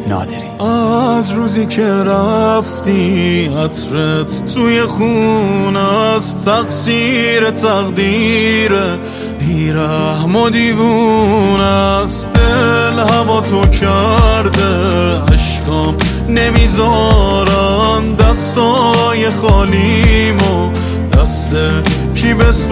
نادری. از روزی که رفتی عطرت توی خون است، تقصیر تقدیر بیرحم و دیوون است. دل هوا تو کرده، عشقام نمیذارن دستای خالیمو دست کی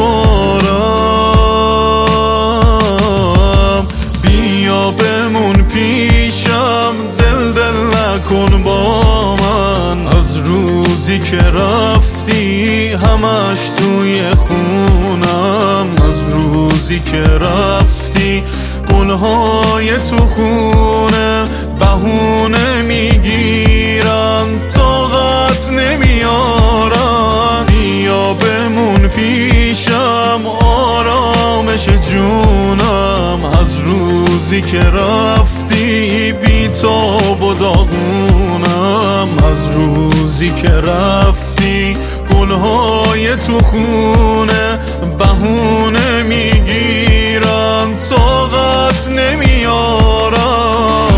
بسپارم. بیا بمون پیشم، دل نکن با من. از روزی که رفتی همش توی خونم. از روزی که رفتی گلهای تو خونه بهونه میگیرن، طاقت نمیارن. بیا بمون پیشم، آرامش جونم. از روزی که رفتی بی‌تاب و داغونم. از روزی که رفتی گلهای تو خونه بهونه میگیرن، طاقت نمیارن.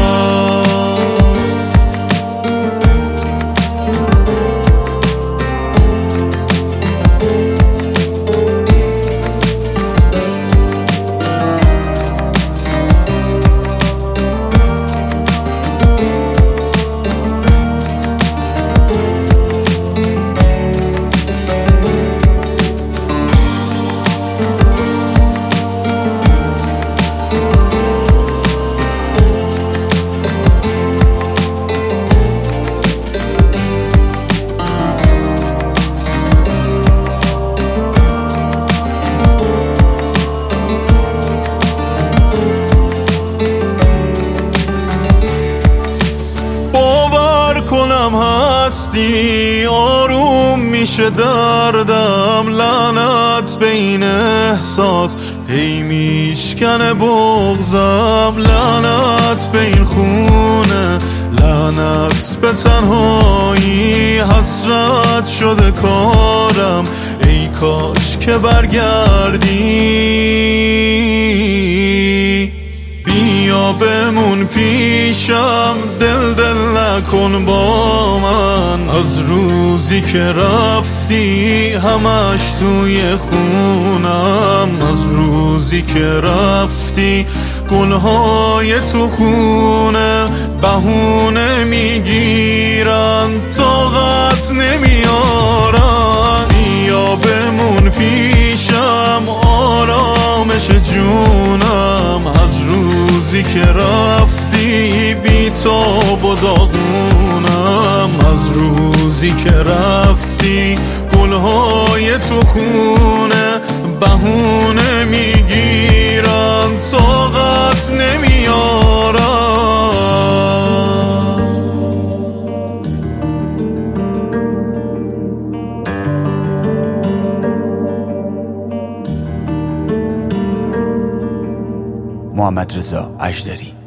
کنم هستی آروم میشه دردم، لعنت به این احساس هی میشکنه بغضم. لعنت به این خونه، لعنت به تنهایی، حسرت شده کارم ای کاش که برگردی. بیا بمون پیشم، دل نکن با من. از روزی که رفتی همش توی خونم. از روزی که رفتی گلهای تو خونه بهونه میگیرن، طاقت نمیارن. بیا بمون پیشم، آرامش جونم. از روزی که رفتی بی‌تاب و داغونم. از روزی که رفتی گلهای تو خونه بهونه میگیرن، طاقت نمیارن. محمد رضا اژدری.